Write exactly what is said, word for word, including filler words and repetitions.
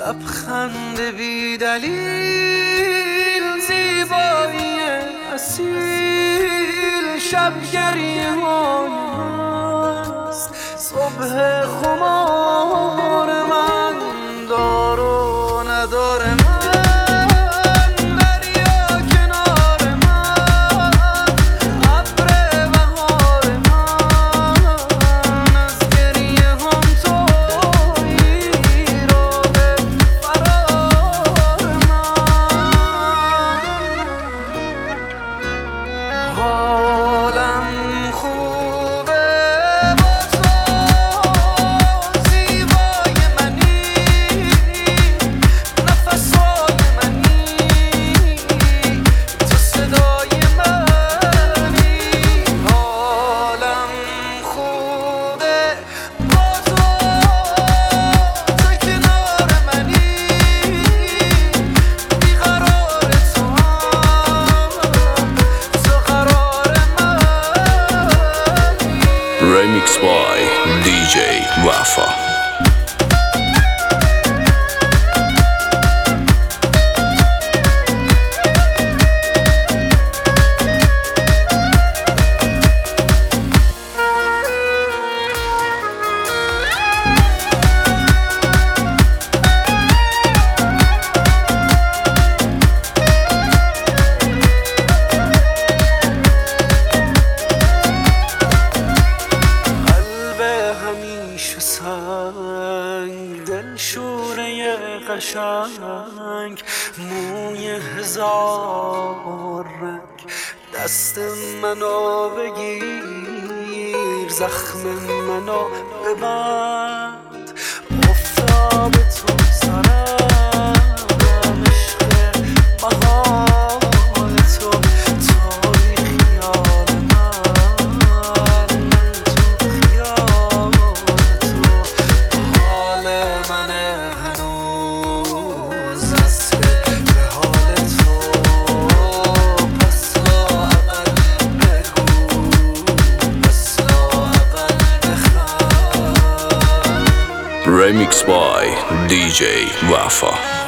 لبخند بی دلیل، زیبایی اصیل، شب گریه های مست، صبح خمار من، دار و ندار من، دریا کنار من، ابر بهار من، از گریه هم تویی، ایراد فرار من. حالم خوبه با تو، زیبای منی، نفسای منی، تو صدای منی. حالم خوبه با تو، تو کنار منی، بیقرار تو هم، تو قرار منی. Remix by دی جی وفا. قلب همیشه سنگ، دل شوره قشنگ، موی هزار رنگ، دست منو بگیر، زخم منو ببند، افتاد تو سرم، عشق محال تو، توی خیال من، من تو خیال تو. حال من هنوز وصل به حال تو، پس لااقل بگو، پس لااقل بخند. Remix by دی جی وفا.